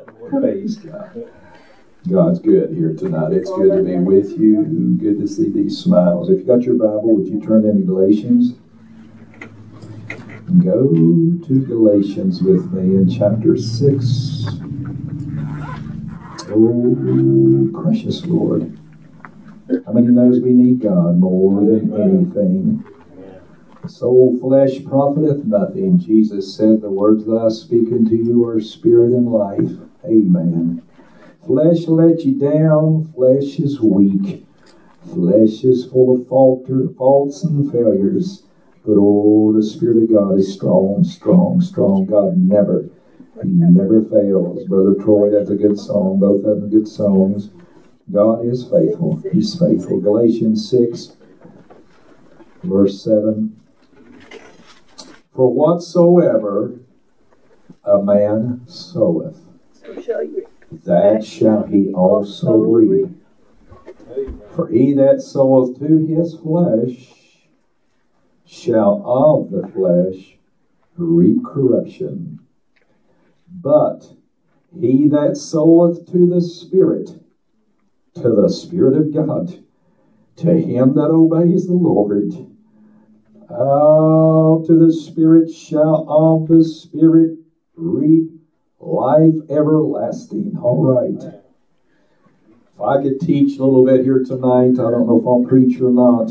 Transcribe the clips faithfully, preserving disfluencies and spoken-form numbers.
Praise God. God's good here tonight. It's good to be with you. Good to see these smiles. If you got your Bible, would you turn into Galatians? Go to Galatians with me in chapter six. Oh, precious Lord. How many knows we need God more than anything? Soul flesh profiteth nothing. Jesus said, the words that I speak unto you are spirit and life. Amen. Flesh let you down. Flesh is weak. Flesh is full of falter, faults and failures. But oh, the Spirit of God is strong, strong, strong. God never, He never fails. Brother Troy has a good song. Both of them are good songs. God is faithful. He's faithful. Galatians six, verse seven. For whatsoever a man soweth, that shall he also reap. For he that soweth to his flesh shall of the flesh reap corruption. But he that soweth to the Spirit, to the Spirit of God, to him that obeys the Lord, out to the Spirit shall of the Spirit reap life everlasting. All right. If I could teach a little bit here tonight, I don't know if I'll preach or not.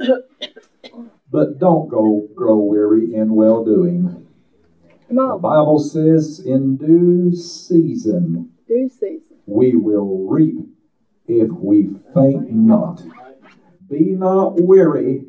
But don't go grow weary in well-doing. The Bible says, in due season, due season, we will reap if we faint not. Be not weary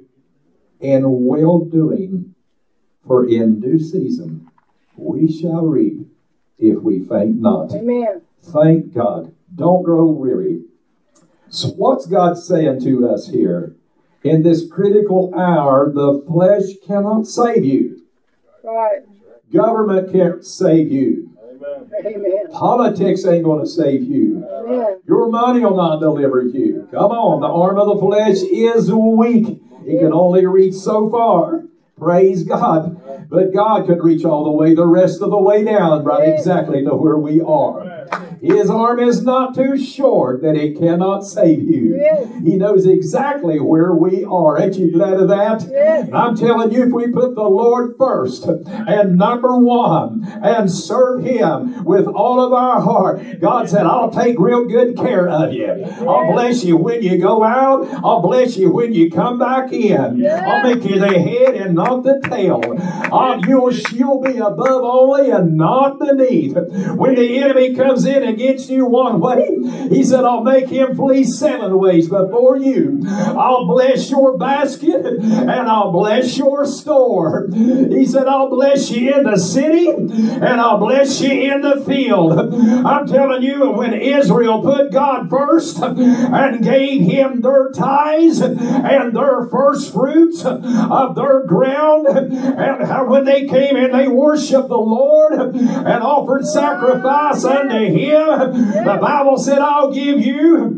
in well-doing, for in due season we shall reap if we faint not. Amen. Thank God. Don't grow weary. So what's God saying to us here? In this critical hour, the flesh cannot save you. Right. Government can't save you. Amen. Amen. Politics ain't going to save you. Amen. Your money will not deliver you. Come on, the arm of the flesh is weak. It can only reach so far. Praise God. But God could reach all the way, the rest of the way down, right exactly to where we are. His arm is not too short that it cannot save you. Yes. He knows exactly where we are. Ain't you glad of that? Yes. I'm telling you, if we put the Lord first and number one and serve Him with all of our heart, God said, I'll take real good care of you. Yes. I'll bless you when you go out. I'll bless you when you come back in. Yes. I'll make you the head and not the tail. I'll, you'll, you'll be above only and not beneath. When the enemy comes in against you one way, He said, I'll make him flee seven ways before you. I'll bless your basket and I'll bless your store. He said, I'll bless you in the city and I'll bless you in the field. I'm telling you, when Israel put God first and gave Him their tithes and their first fruits of their ground, and when they came and they worshiped the Lord and offered sacrifice unto Him, the Bible said, I'll give you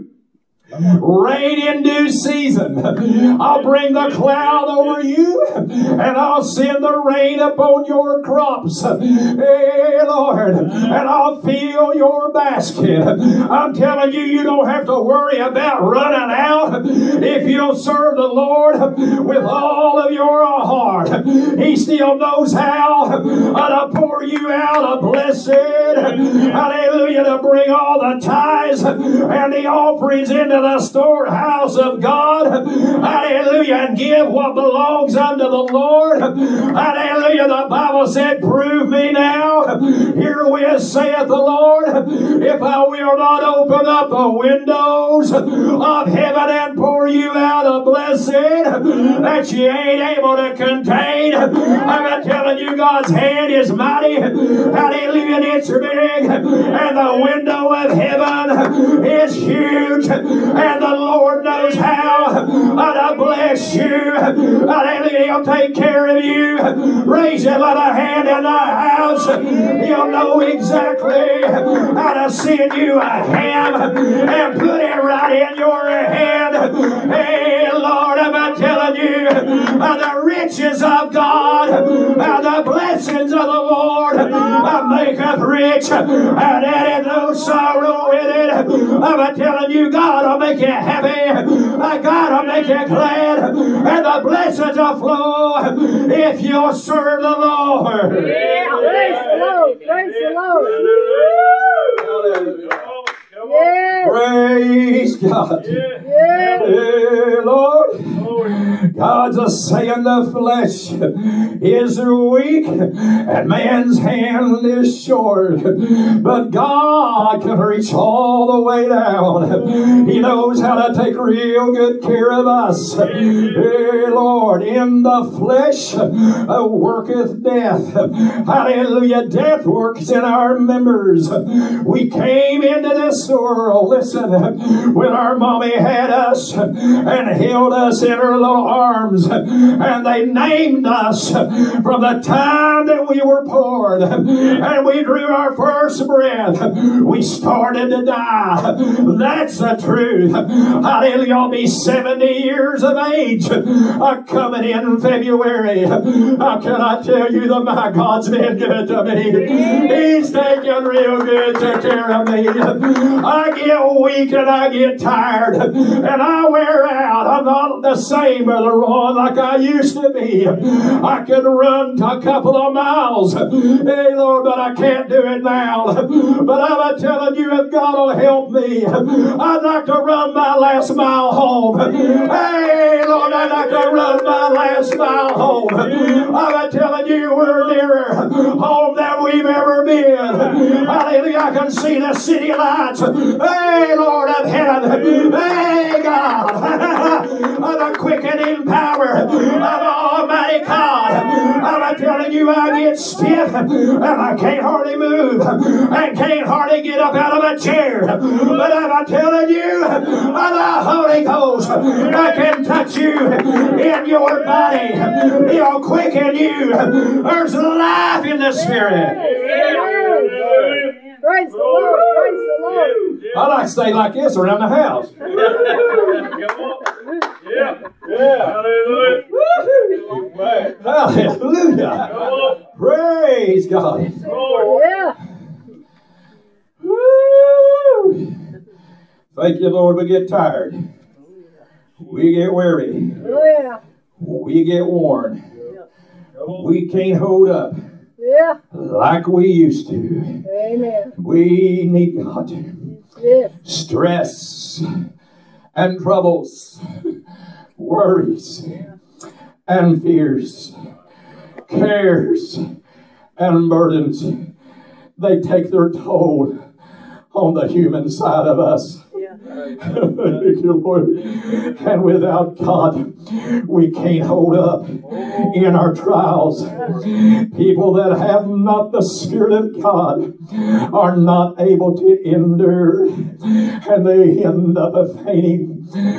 rain in due season. I'll bring the cloud over you and I'll send the rain upon your crops. Hey, Lord, and I'll fill your basket. I'm telling you, you don't have to worry about running out if you'll serve the Lord with all of your heart. He still knows how to pour you out a blessed, hallelujah, to bring all the tithes and the offerings into the storehouse of God, hallelujah, and give what belongs unto the Lord, hallelujah. The Bible said, prove me now, herewith saith the Lord, if I will not open up the windows of heaven and pour you out a blessing that you ain't able to contain. I'm telling you, God's hand is mighty, hallelujah, and it's big, and the window of heaven is huge, and the Lord knows how to bless you. Hallelujah. He'll take care of you. Raise your little hand in the house. He'll know exactly how to send you a ham and put it right in your hand. Hey, Lord, I'm telling you, the riches of God, the blessings of the Lord maketh rich and addeth no sorrow in it. I'm telling you, God will make you happy. God will make you glad. And the blessings will flow if you'll serve the Lord. Yeah, praise the Lord. Praise the Lord. Yeah. Praise God. Yeah. Hey, Lord. God's a saying the flesh is weak and man's hand is short, but God can reach all the way down. He knows how to take real good care of us. Hey, Lord, in the flesh uh, worketh death. Hallelujah. Death works in our members. We came into this world, listen, when our mommy had us and held us in her little arms, and they named us from the time that we were born, and we drew our first breath, we started to die. That's the truth. Hallelujah. I'll be seventy years of age uh, coming in February. How can I tell you that my God's been good to me? He's taken real good care of me. I get weak and I get tired and I wear out. I'm not the same, Brother Ron, like I used to be. I could run a couple of miles, hey Lord, but I can't do it now. But I'm telling you, if God will help me, I'd like to run my last mile home. Hey Lord, I'd like to run my last mile home. I'm telling you, we're nearer home than we've ever been. Hallelujah, I can see the city lights. Hey Lord of heaven. Hey God. The quickening power of Almighty God. I'm telling you, I get stiff and I can't hardly move and can't hardly get up out of a chair. But I'm telling you, the Holy Ghost I can touch you in your body. He'll quicken you. There's life in the Spirit. Praise the Lord. Praise the Lord. I like to stay like this around the house. Yeah. Yeah. Hallelujah. Hallelujah. Praise God. Yeah. Woo. Thank you, Lord. We get tired. We get weary. Oh, yeah. We get worn. We can't hold up Yeah. like we used to. Amen. We need God. Yes. Stress and troubles, worries and fears, cares and burdens, they take their toll on the human side of us. Thank you, Lord. And without God, we can't hold up in our trials. People that have not the Spirit of God are not able to endure, and they end up fainting.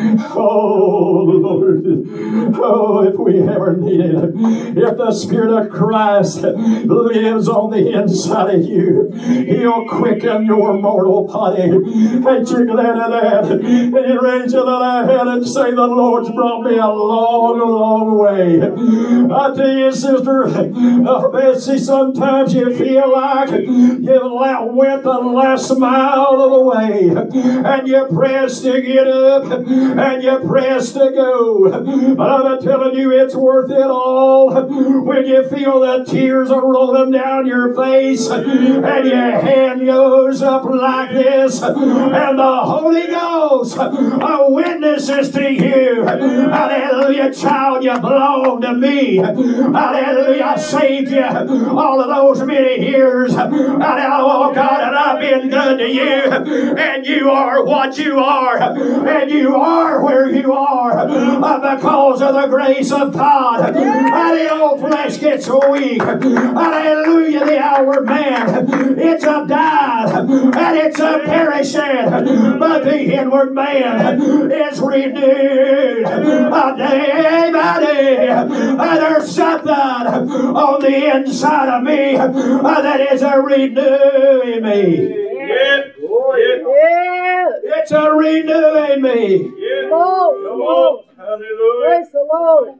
Oh, Lord. Oh, if we ever need it, if the Spirit of Christ lives on the inside of you, He'll quicken your mortal body. Ain't you glad of that? And you raise your little head and say, the Lord's brought me a long, long way. I tell you, Sister uh, Betsy, sometimes you feel like you went the last mile of the way, and you press to get up, and you press to go. But I'm telling you, it's worth it all when you feel the tears are rolling down your face, and your hand goes up like this, and the Holy Ghost witnesses to you. Hallelujah, child, you belong to me. Hallelujah, I saved you all of those many years. Oh God, and I've been good to you, and you are what you are, and you are where you are because of the grace of God. And the old flesh gets weak. Hallelujah, the outward man, it's a dying and it's a perishing, but the inward man is renewed day by day. And there's something on the inside of me that is a renewing me. Yeah. Yeah. It's a renewing me. Yeah. Lord, Lord. Hallelujah. Praise the Lord.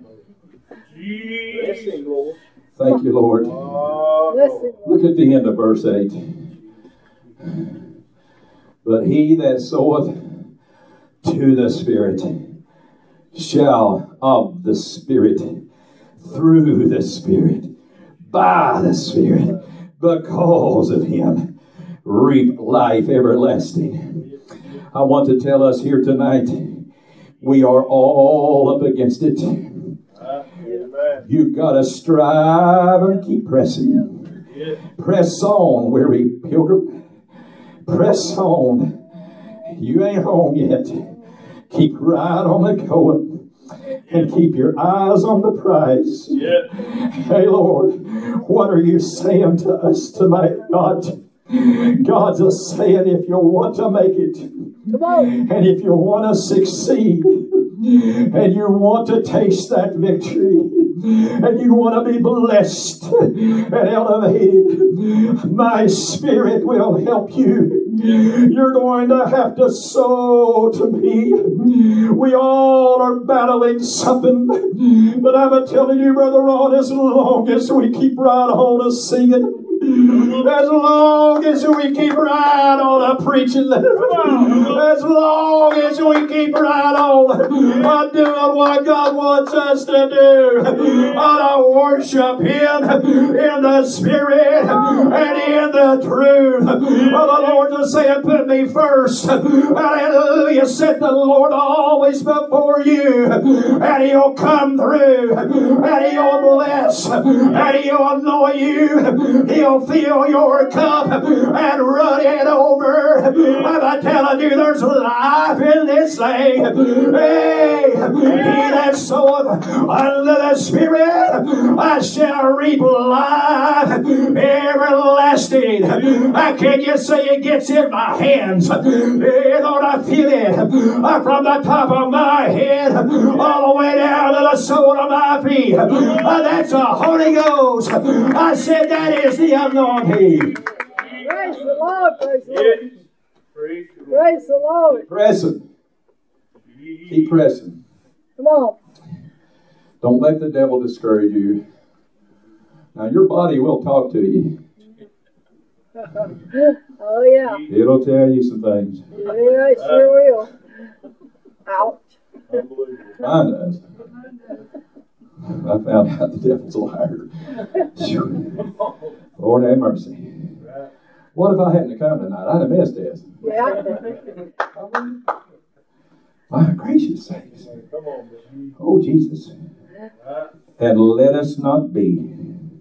Jesus. Thank you, Lord. Bless him. Look at the end of verse eight. But he that soweth to the Spirit shall of the Spirit, through the Spirit, by the Spirit, because of him, reap life everlasting. I want to tell us here tonight, we are all up against it. You've got to strive and keep pressing. Press on, weary pilgrim. Press on. You ain't home yet. Keep right on the going. And keep your eyes on the prize. Hey, Lord, what are you saying to us tonight, God? God's a saying, if you want to make it, and if you want to succeed, and you want to taste that victory, and you want to be blessed and elevated, my Spirit will help you. You're going to have to sow to me. We all are battling something, but I'm telling you, Brother Ron, as long as we keep right on a singing, as long as we keep right on a preaching, as long as we keep right on uh, doing what God wants us to do, uh, to worship Him in the Spirit and in the truth. Uh, the Lord just saying, put me first. Hallelujah. Set the Lord always before you, and He'll come through, and He'll bless, and He'll anoint you. He'll fill your cup and run it over. I'm telling you, there's life in this thing. Hey, he that soweth unto the Spirit, I shall reap life everlasting. Can you say it gets in my hands? Hey, Lord, I feel it from the top of my head all the way down to the sole of my feet. That's the Holy Ghost. I said that is the anointing. Praise the Lord, praise the Lord. Praise the Lord. Keep pressing. Keep pressing. Come on. Don't let the devil discourage you. Now, your body will talk to you. Oh, yeah. It'll tell you some things. Yeah, it sure will. Ouch. Mine does. I found out the devil's a liar. Lord have mercy. What if I hadn't come tonight? I'd have missed this. Yeah. My gracious sakes. Oh, Jesus. And let us not be,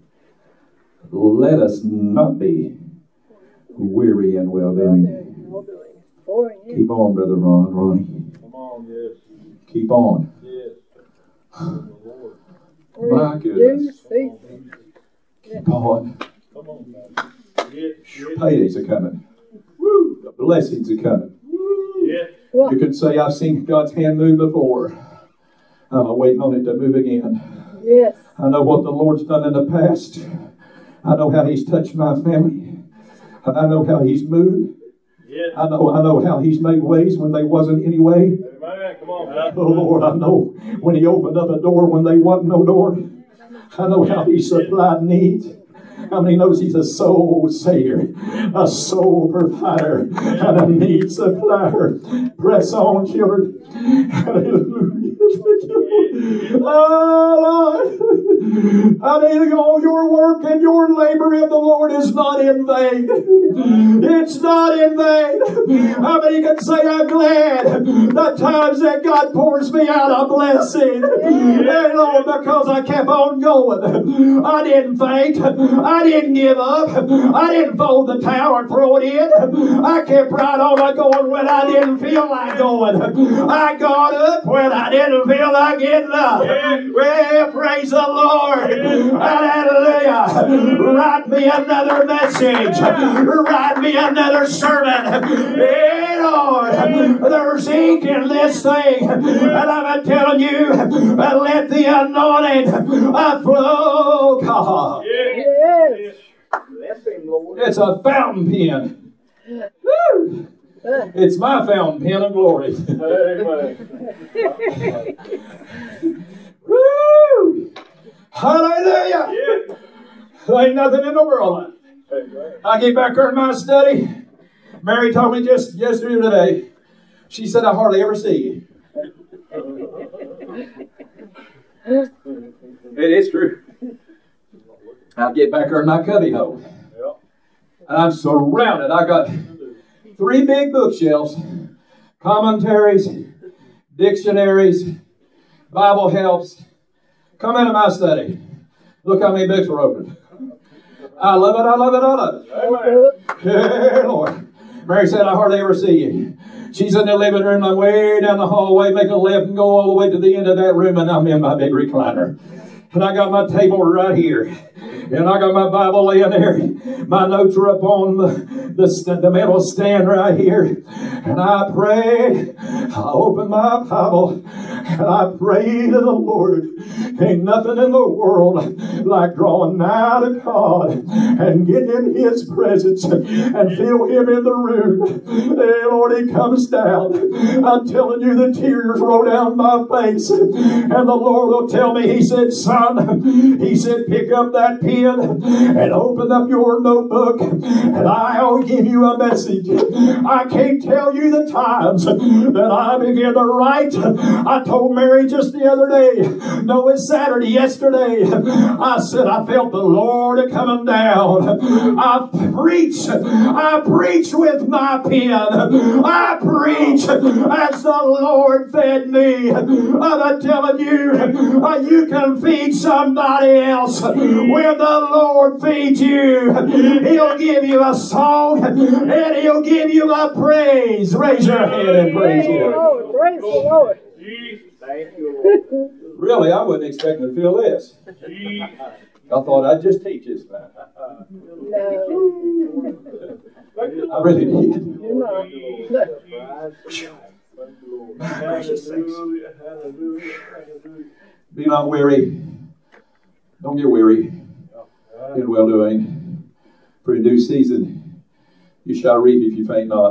let us not be weary and well doing. Keep on, Brother Ron, Ronnie. Come on, yes. Keep on. Yes. My goodness. Keep on. Come on, man. Yes. Paydays are coming. Woo. The blessings are coming. Yes. You can say, I've seen God's hand move before. I'm waiting on it to move again. Yes. I know what the Lord's done in the past. I know how He's touched my family. I know how He's moved. Yes. I know I know how He's made ways when there wasn't any way. Amen. Come on. Oh Lord, I know when He opened up a door when there wasn't no door. I know how He supplied needs. How many knows He's a soul savior, a soul provider, and a need supplier? Press on, children. Hallelujah. Oh, Lord. I mean, all your work and your labor in the Lord is not in vain. It's not in vain. How many can say, I'm glad the times that God pours me out a blessing? Hey, Lord, because I kept on going. I didn't faint. I didn't give up. I didn't fold the towel and throw it in. I kept right on going when I didn't feel like going. I got up when I didn't feel like getting up. Well, praise the Lord. Hallelujah. Write me another message. Write me another sermon. Hey, Lord. There's ink in this thing. And I'm telling you, let the anointing flow. God. Yes. It's a fountain pen. Woo. It's my fountain pen of glory. Woo! Hallelujah! Yeah. There ain't nothing in the world. I get back there in my study. Mary told me just yesterday today. She said, I hardly ever see you. It is true. I'll get back there in my cubby hole. And I'm surrounded. I got three big bookshelves, commentaries, dictionaries, Bible helps. Come into my study. Look how many books are open. I love it, I love it, I love it. Amen. Yeah, Lord. Mary said, I hardly ever see you. She's in the living room. I'm way down the hallway, make a left and go all the way to the end of that room, and I'm in my big recliner. And I got my table right here. And I got my Bible laying there. My notes are up on the, the, the metal stand right here. And I pray. I open my Bible. And I pray to the Lord. Ain't nothing in the world like drawing nigh to God and getting in His presence and feel Him in the room. Hey, Lord, He comes down. I'm telling you, the tears roll down my face. And the Lord will tell me, He said, son, He said, pick up that pen and open up your notebook and I'll give you a message. I can't tell you the times that I began to write. I told Mary just the other day, no, it's Saturday, yesterday, I said I felt the Lord coming down. I preach, I preach with my pen. I preach as the Lord fed me. I'm telling you, you can feed somebody else. When the Lord feeds you, He'll give you a song and He'll give you a praise. Raise your hand and praise Him. Praise the Lord. Thank you, Lord. Really, I wasn't expecting to feel this. I thought I'd just teach this man. No. I really did. You're not. Be not weary. Don't get weary in well doing. For in due season you shall reap if you faint not.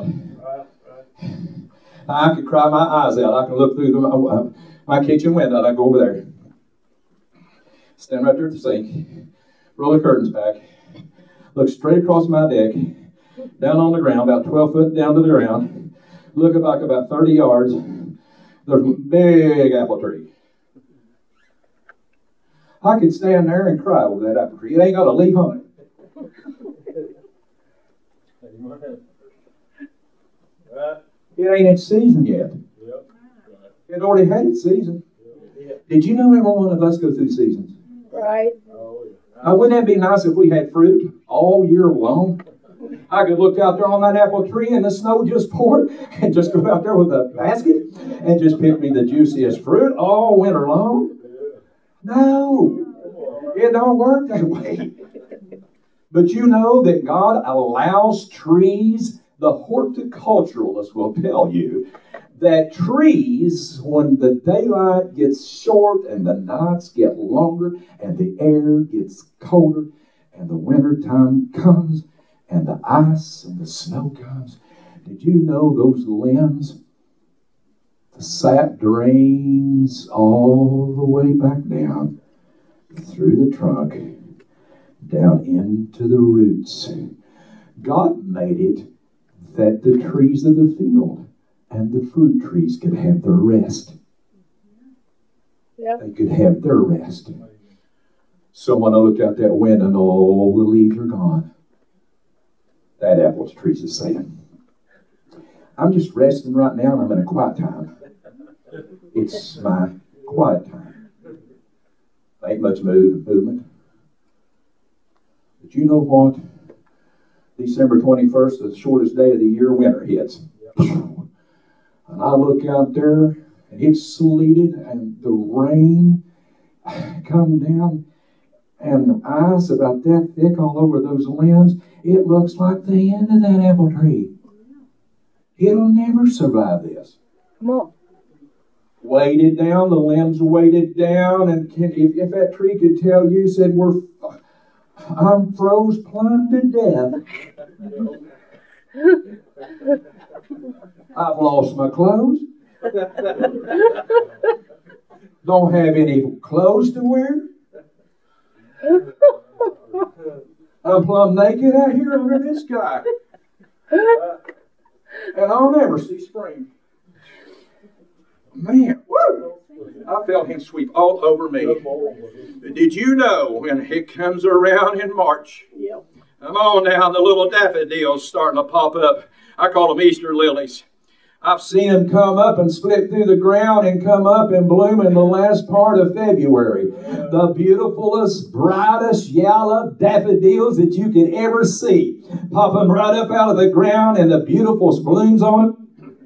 I could cry my eyes out. I can look through the, my, my kitchen window. I go over there. Stand right there at the sink. Roll the curtains back. Look straight across my deck. Down on the ground, about twelve foot down to the ground. Look back about thirty yards. There's a big apple tree. I could stand there and cry over that apple tree. It ain't got a leaf on it. It ain't its season yet. It already had its season. Did you know every one of us go through seasons? Right. Now, wouldn't that be nice if we had fruit all year long? I could look out there on that apple tree and the snow just poured and just go out there with a basket and just pick me the juiciest fruit all winter long. No, it don't work that way. But you know that God allows trees, the horticulturalists will tell you, that trees, when the daylight gets short and the nights get longer and the air gets colder and the winter time comes and the ice and the snow comes, did you know those limbs, the sap drains all the way back down through the trunk, down into the roots. God made it that the trees of the field and the fruit trees could have their rest. Yep. They could have their rest. So when I look out that window and all the leaves are gone, that apple tree's is saying, I'm just resting right now and I'm in a quiet time. It's my quiet time. Ain't much move, movement. But you know what? December twenty-first, the shortest day of the year, winter hits. And I look out there, and it's sleeted, and the rain come down, and the ice about that thick all over those limbs. It looks like the end of that apple tree. It'll never survive this. Come on. Weighted down, the limbs are weighted down, and can, if, if that tree could tell you, said, we're, I'm froze plumb to death. I've lost my clothes. Don't have any clothes to wear. I'm plumb naked out here under this sky. and I'll never see spring. Man, woo! I felt him sweep all over me. Did you know when it comes around in March? Yep. Come on now, the little daffodils starting to pop up. I call them Easter lilies. I've seen them come up and split through the ground and come up and bloom in the last part of February. The beautifulest, brightest yellow daffodils that you could ever see. Pop them right up out of the ground and the beautiful blooms on them.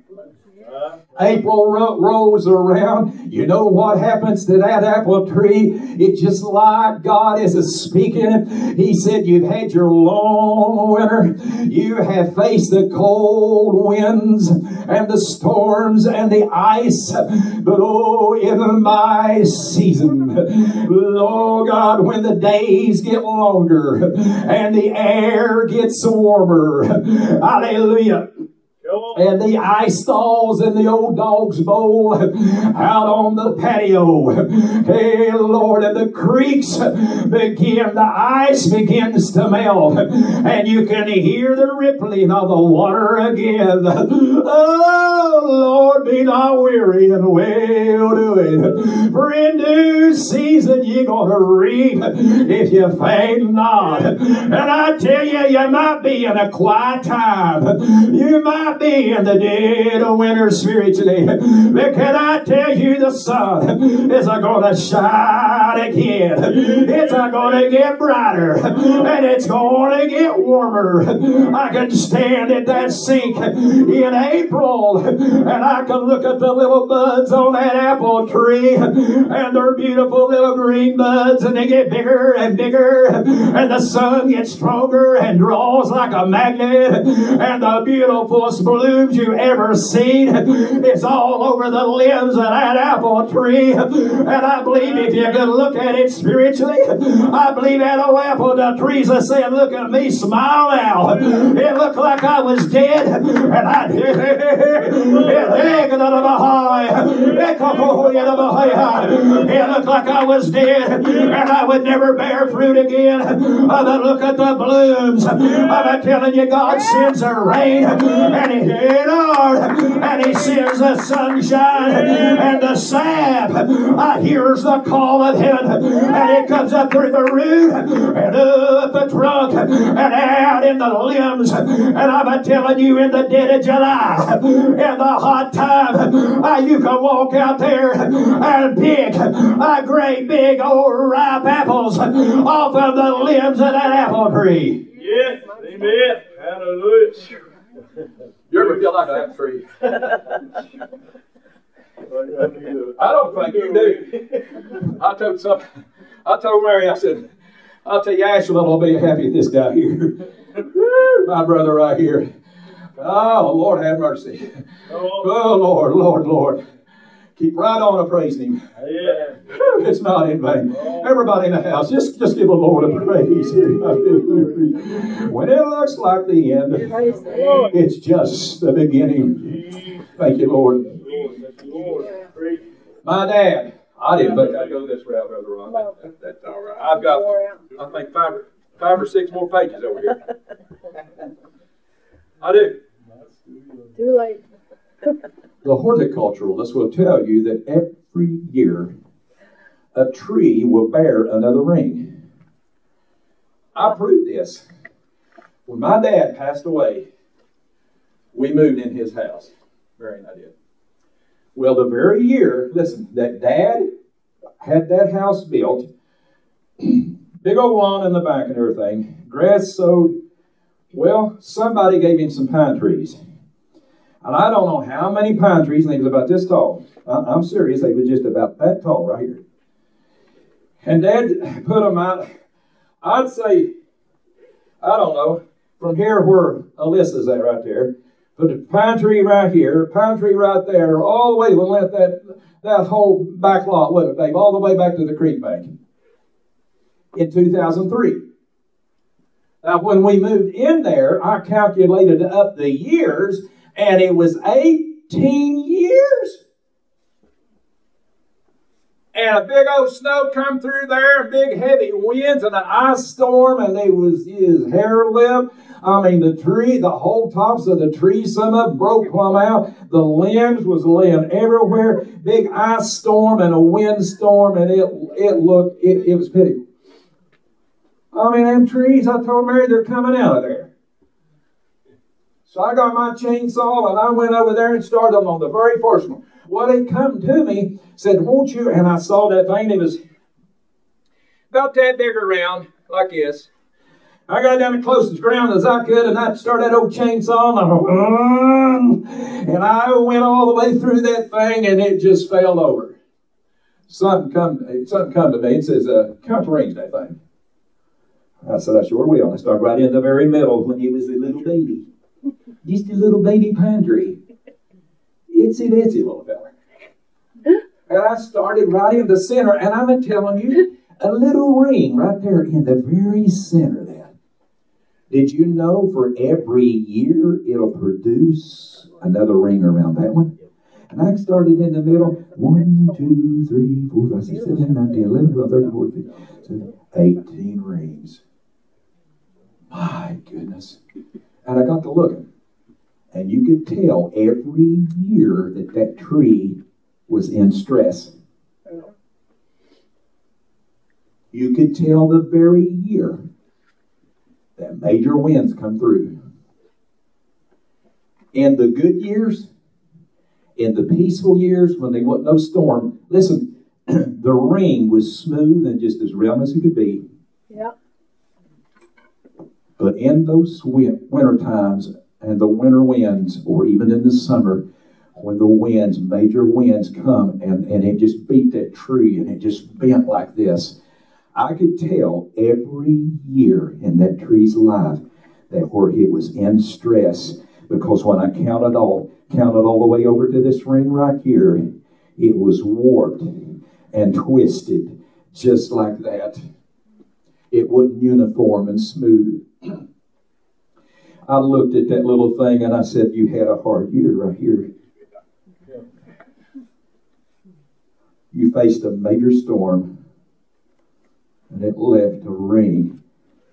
April ro- rolls around. You know what happens to that apple tree? It's just like God is speaking. He said, you've had your long winter. You have faced the cold winds and the storms and the ice. But oh, in my season, oh God, when the days get longer and the air gets warmer, hallelujah, and the ice thaws in the old dog's bowl out on the patio. Hey, Lord, and the creeks begin, the ice begins to melt, and you can hear the rippling of the water again. Oh, Lord, be not weary and well doing. For in due season you're going to reap if you faint not. And I tell you, you might be in a quiet time. You might be in the dead of winter spiritually. But can I tell you, the sun is going to shine again. It's going to get brighter, and it's going to get warmer. I can stand at that sink in April, and I can look at the little buds on that apple tree, and they're beautiful little green buds, and they get bigger and bigger, and the sun gets stronger and draws like a magnet, and the beautiful blooms you ever seen is all over the limbs of that apple tree. And I believe if you could look at it spiritually, I believe that old apple trees are saying, look at me, smile now. It looked like I was dead, and I it looked like I was dead, and I would never bear fruit again. But look at the blooms. I'm telling you, God sends a rain, and He and He sends the sunshine and the sap. I hears the call of heaven, and it comes up through the root and up the trunk and out in the limbs. And I'm telling you, in the dead of July, in the hot time, uh, you can walk out there and pick a great big old ripe apples off of the limbs of that apple tree. Yes, amen. Hallelujah. You ever feel like that tree? I don't think you do. I told some, I told Mary, I said, I'll tell you, Ashland will be happy with this guy here. My brother right here. Oh, Lord have mercy. Oh, Lord, Lord, Lord. Keep right on praising Him. Yeah. It's not in vain. Everybody in the house, just, just give the Lord a praise here. When it looks like the end, it's just the beginning. Thank you, Lord. My dad, I didn't think I'd go this route, Brother Ron. That, that's all right. I've got, I think, five, five or six more pages over here. I do. Too late. The horticulturalist will tell you that every year a tree will bear another ring. I proved this. When my dad passed away, we moved in his house. Mary and I did. Well, the very year, listen, that Dad had that house built, big old lawn in the back and everything, grass sowed, well, somebody gave him some pine trees. And I don't know how many pine trees, and they was about this tall. I'm serious, they were just about that tall right here. And Dad put them out, I'd say, I don't know, from here where Alyssa's at right there, put a pine tree right here, pine tree right there, all the way, we'll let that, that whole back lot with it, babe, all the way back to the creek bank in two thousand three. Now, when we moved in there, I calculated up the years, and it was eighteen years. And a big old snow come through there, and big heavy winds, and an ice storm, and they was his hair lip. I mean, the tree, the whole tops of the trees, some of them broke plumb out. The limbs was laying everywhere. Big ice storm and a windstorm, and it it looked, it, it was pitiful. I mean, them trees, I told Mary, they're coming out of there. So I got my chainsaw, and I went over there and started them on the very first one. Well, they come to me, said, won't you? And I saw that thing. It was about that big around, like this. I got down the closest ground as I could, and I started that old chainsaw, and I, and I went all the way through that thing, and it just fell over. Something come, something come to me and says, uh, count the range that thing. I said, I sure will. I started right in the very middle when he was a little baby. Just a little baby pine tree. Itsy bitsy little fella. And I started right in the center, and I'm telling you, a little ring right there in the very center there. Did you know for every year it'll produce another ring around that one? And I started in the middle. one, two, three, four, five, six, seven, eight, nine, ten, eleven, twelve, thirteen, fourteen, fifteen, eighteen rings. My goodness. And I got to looking. And you could tell every year that that tree was in stress. You could tell the very year that major winds come through. In the good years, in the peaceful years when there wasn't no storm, listen, the ring was smooth and just as round as it could be. Yep. But in those winter times and the winter winds, or even in the summer, when the winds, major winds come and, and it just beat that tree and it just bent like this, I could tell every year in that tree's life that where it was in stress, because when I counted all, counted all the way over to this ring right here, it was warped and twisted just like that. It wasn't uniform and smooth. I looked at that little thing and I said, you had a hard year right here. You faced a major storm and it left a ring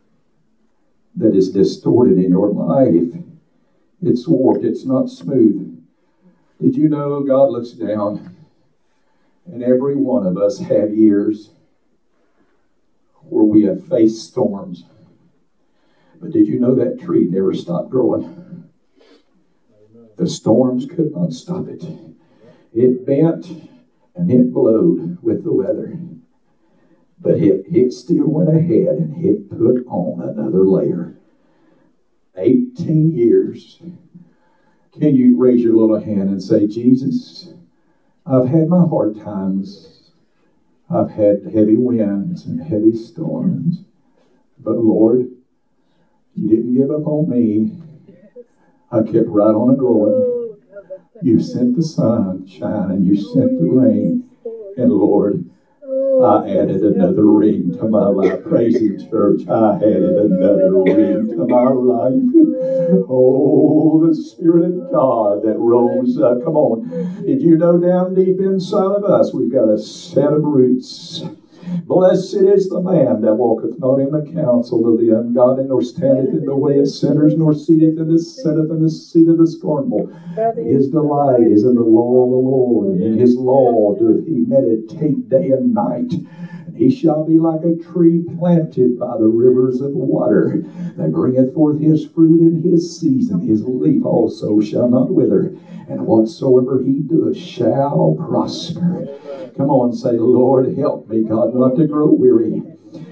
that is distorted in your life. It's warped. It's not smooth. Did you know God looks down and every one of us have years where we have faced storms. But did you know that tree never stopped growing? The storms could not stop it. It bent and it blowed with the weather. But it, it still went ahead and it put on another layer. eighteen years. Can you raise your little hand and say, Jesus, I've had my hard times. I've had heavy winds and heavy storms. But Lord, you didn't give up on me. I kept right on a growing. You sent the sun shine and you sent the rain. And Lord, I added another ring to my life. Praise Him, church. I added another ring to my life. Oh, the Spirit of God that rose up. Come on. Did you know down deep inside of us we've got a set of roots? Blessed is the man that walketh not in the counsel of the ungodly, nor standeth in the way of sinners, nor seateth in the sitteth in the seat of the scornful. His delight is in the law of the Lord, and in His law doeth he meditate day and night. And he shall be like a tree planted by the rivers of water, that bringeth forth his fruit in his season. His leaf also shall not wither, and whatsoever he doeth shall prosper. Come on, say, Lord, help me, God, not to grow weary.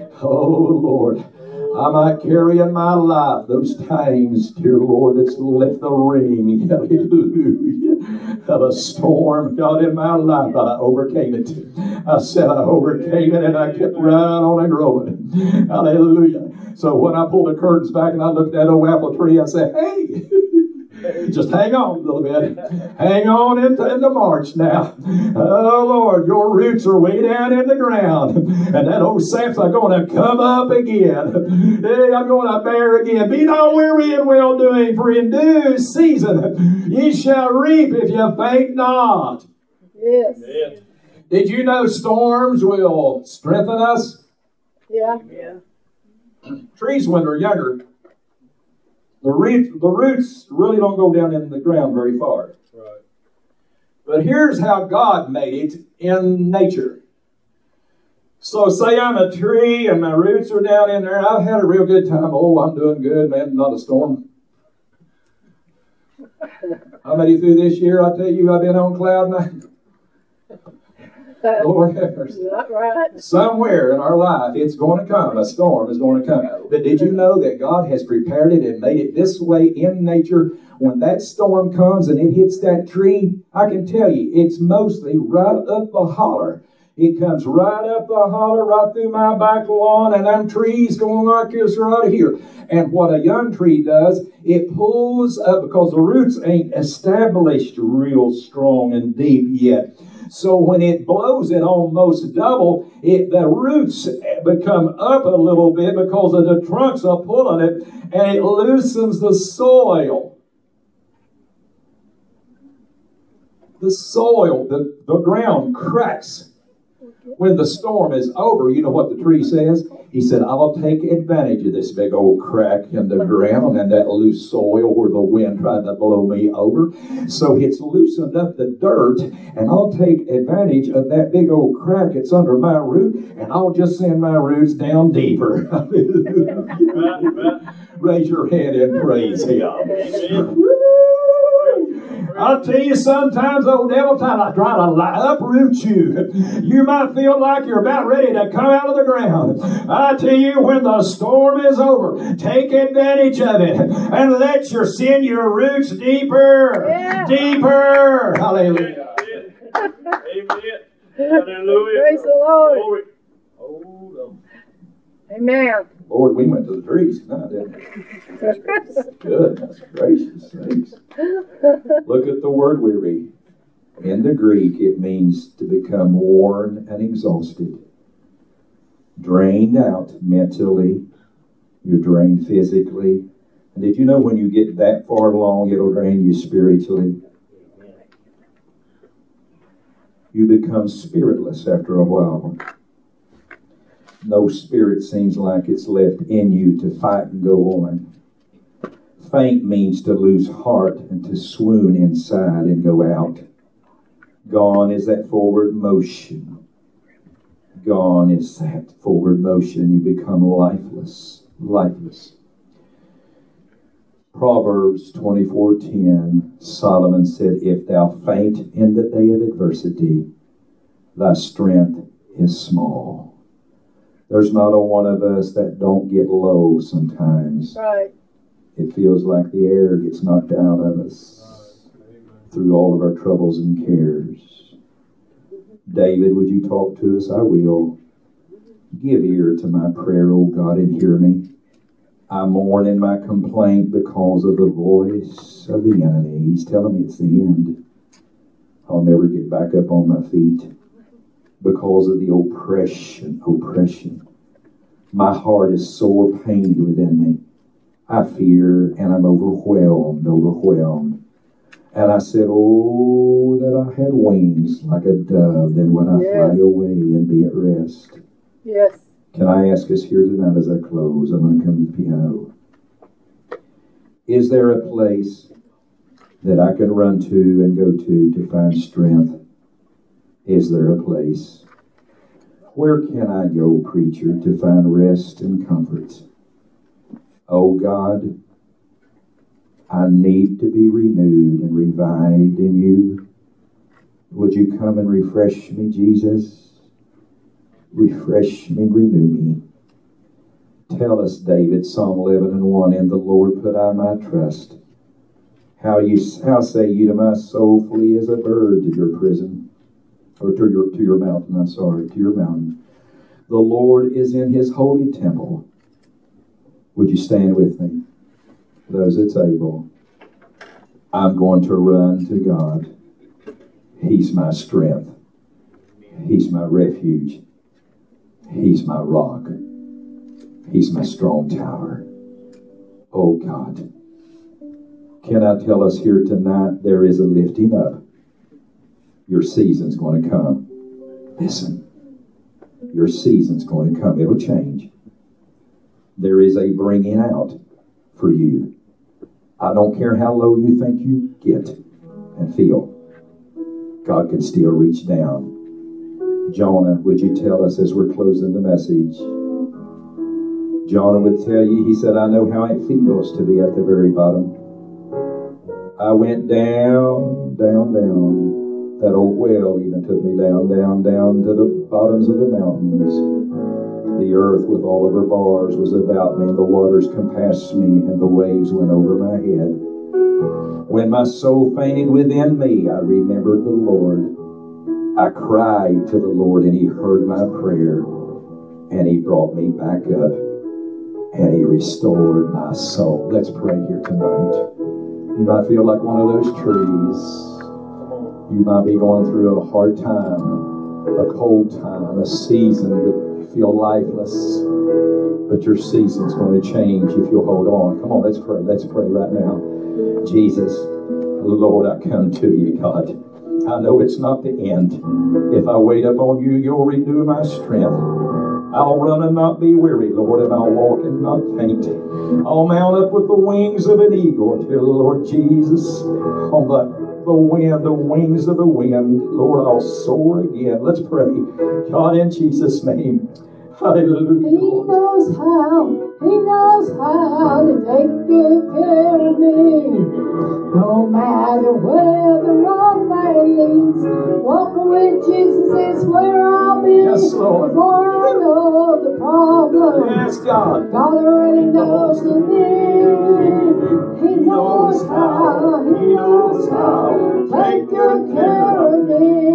Oh, Lord, I might carry in my life those times, dear Lord, that's left the ring, hallelujah, of a storm. God, in my life, I overcame it. I said I overcame it, and I kept right on and growing. Hallelujah. So when I pulled the curtains back and I looked at that old apple tree, I said, hey, just hang on a little bit. Hang on into, into March now. Oh, Lord, your roots are way down in the ground. And that old sap's going to come up again. Hey, I'm going to bear again. Be not weary in well-doing, for in due season ye shall reap if you faint not. Yes. Amen. Did you know storms will strengthen us? Yeah. Yeah. Trees, when they're younger, The roots, the roots really don't go down in the ground very far. Right. But here's how God made it in nature. So say I'm a tree and my roots are down in there. I've had a real good time. Oh, I'm doing good, man. Not a storm. I made it through this year. I tell you, I've been on cloud nine. Lord have mercy. Not right. Somewhere in our life, it's going to come. A storm is going to come. But did you know that God has prepared it and made it this way in nature? When that storm comes and it hits that tree, I can tell you, it's mostly right up the holler. It comes right up the holler, right through my back lawn, and them trees going like this right here. And what a young tree does, it pulls up, because the roots ain't established real strong and deep yet. So when it blows it almost double, it, the roots become up a little bit because of the trunks are pulling it, and it loosens the soil. The soil, the, the ground cracks. When the storm is over, you know what the tree says? He said, I'll take advantage of this big old crack in the ground and that loose soil where the wind tried to blow me over. So it's loosened up the dirt, and I'll take advantage of that big old crack that's under my root, and I'll just send my roots down deeper. Raise your hand and praise Him. I'll tell you, sometimes the old devil try to, try to uproot you. You might feel like you're about ready to come out of the ground. I tell you, when the storm is over, take advantage of it and let your send your roots deeper, yeah. deeper. Hallelujah. Amen. Hallelujah. Praise the Lord. Glory. Hold on. Amen. Lord, we went to the trees tonight, didn't we? Goodness gracious sakes. Look at the word we read. In the Greek, it means to become worn and exhausted. Drained out mentally. You're drained physically. And did you know when you get that far along, it'll drain you spiritually? You become spiritless after a while. No spirit seems like it's left in you to fight and go on. Faint means to lose heart and to swoon inside and go out. Gone is that forward motion. Gone is that forward motion. You become lifeless. Lifeless. Proverbs twenty-four ten, Solomon said, if thou faint in the day of adversity, thy strength is small. There's not a one of us that don't get low sometimes. Right. It feels like the air gets knocked out of us through all of our troubles and cares. David, would you talk to us? I will. Give ear to my prayer, O God, and hear me. I mourn in my complaint because of the voice of the enemy. He's telling me it's the end. I'll never get back up on my feet. Because of the oppression, oppression. My heart is sore pained within me. I fear and I'm overwhelmed, overwhelmed. And I said, oh, that I had wings like a dove, then would I yes. fly away and be at rest. Yes. Can I ask us here tonight as I close? I'm going to come to the piano. Is there a place that I can run to and go to to find strength? Is there a place? Where can I go, preacher, to find rest and comfort? Oh God, I need to be renewed and revived in you. Would you come and refresh me, Jesus? Refresh me, renew me. Tell us, David, Psalm eleven and one, in the Lord put I my trust. How you, how say you to my soul, flee as a bird to your prison? Or to your to your mountain, I'm sorry, to your mountain. The Lord is in his holy temple. Would you stand with me? Those that's able. I'm going to run to God. He's my strength. He's my refuge. He's my rock. He's my strong tower. Oh God. Can I tell us here tonight, there is a lifting up. Your season's going to come. Listen. Your season's going to come. It'll change. There is a bringing out for you. I don't care how low you think you get and feel. God can still reach down. Jonah, would you tell us as we're closing the message? Jonah would tell you, he said, I know how it feels to be at the very bottom. I went down, down, down. That old well even took me down, down, down to the bottoms of the mountains. The earth with all of her bars was about me, and the waters compassed me, and the waves went over my head. When my soul fainted within me, I remembered the Lord. I cried to the Lord, and He heard my prayer, and He brought me back up, and He restored my soul. Let's pray here tonight. You might feel like one of those trees. You might be going through a hard time, a cold time, a season that feel lifeless, but your season's going to change if you'll hold on. Come on, let's pray. Let's pray right now. Jesus, Lord, I come to you, God. I know it's not the end. If I wait up on you, you'll renew my strength. I'll run and not be weary, Lord, and I'll walk and not faint. I'll mount up with the wings of an eagle, dear Lord Jesus, on the the wind, the wings of the wind. Lord, I'll soar again. Let's pray. God, in Jesus' name. Hallelujah. He knows how, He knows how to take good care of me. No matter where the road may leads, walking with Jesus is where I'll be. Yes, Lord. Before I know the problem. Yes, God. God already knows the need. He knows how, He knows how. Take good care of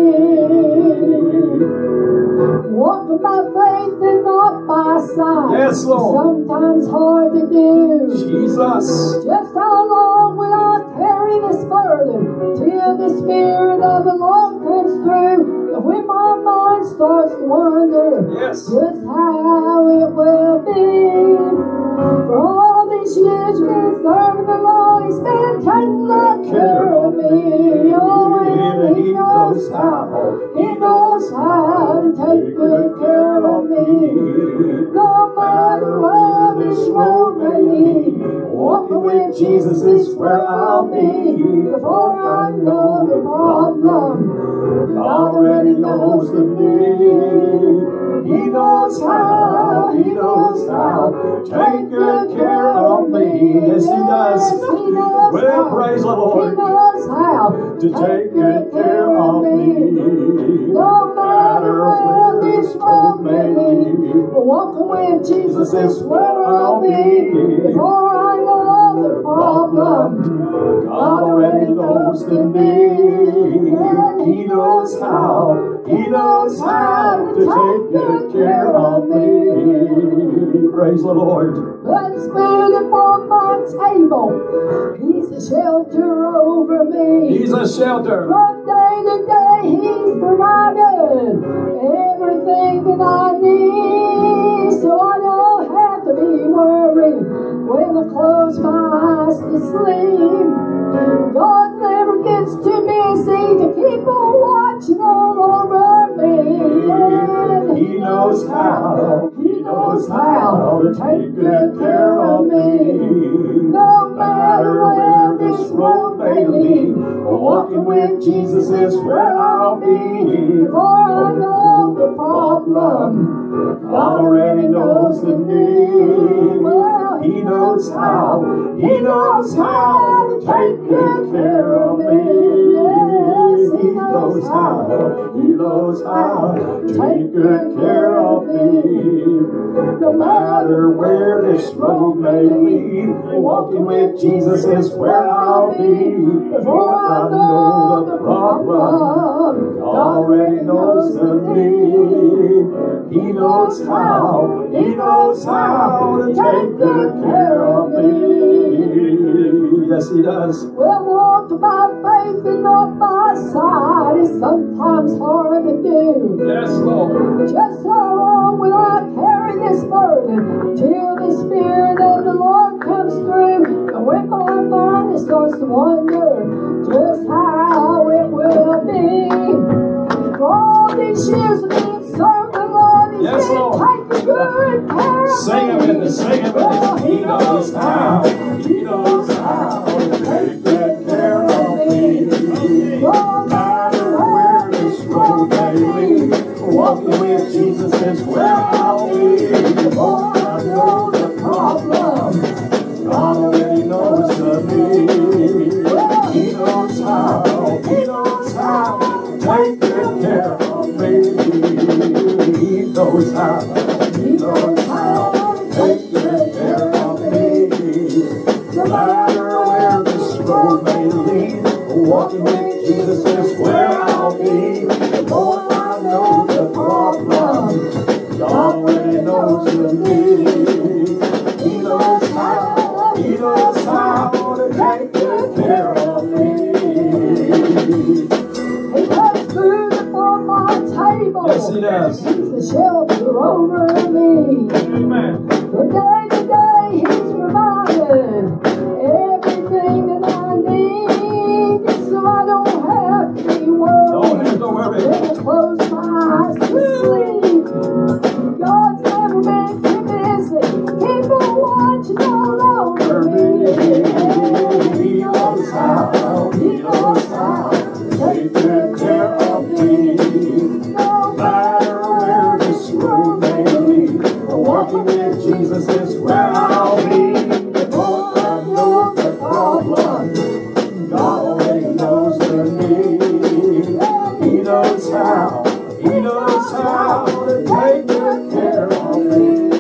me. Walking by faith and not by sight. Yes, Lord. Sometimes hard to do. Jesus. Just how long will I carry this burden till the Spirit of the Lord comes through? And when my mind starts to wonder Yes. just how it will be. For all these years you've been serving the Lord, He's been taking good care of me. Oh, and He knows how, He knows how to take good care of me. No matter where this road may lead, walking with Jesus is where I'll be. Before I know the problem, God already knows the need. He knows how, He knows how. Take good care of me. Yes, He does. Yes, He knows Well, how. praise the Lord. He knows how To take good care of me. No matter where this road may lead, walking with Jesus is where I'll be. Before I know the problem, God already knows the need. He knows how, He knows how to take good care of me. Praise the Lord. God's food upon my table, He's a shelter over me. He's a shelter. From day to day He's provided everything that I need, so I don't have to be worried when I close my eyes to sleep. God never gets too busy to keep on watching all over me. And He knows how, He knows how to take good care of me. No matter where this road may lead, walking with Jesus is where I'll be. Before I know the problem, God already knows the need. Well, He knows how, He knows how to take good care of me. Yes, He knows how, He knows how to take good care of me. No matter where this road may lead, walking with Jesus is where I'll be. Before I know the problem, God already knows the need. He knows how, He knows how to take good care of me. Yes, He does. We'll walk by faith and not by sight. It's sometimes hard to do. Yes, Lord. Just how long will I carry this burden till the Spirit of the Lord comes through? And when my mind starts to wonder just how it will be. For all these years we've been serving the Lord, He's Yes, been Lord. taking good care of Sing me. a minute, sing a minute. Well, He knows how, He knows how. Walking with Jesus is where I'll be. Lord, I know the problem. God already knows the need. He knows how, He knows how to take good care of me. He puts food upon my table. Yes, He does. He's the shelter over me. Amen. From day to day, He's provided everything that I need, so I don't have to be worried. Don't have to worry. When I close my eyes to sleep, God's never been too busy. Keep on watching all over me. He knows how, He knows how to take good care of me. No matter where this road may lead, walking with Jesus is where I'll be. Lord, I know the problem. God already knows the need. He knows how, He knows how to take good care of me.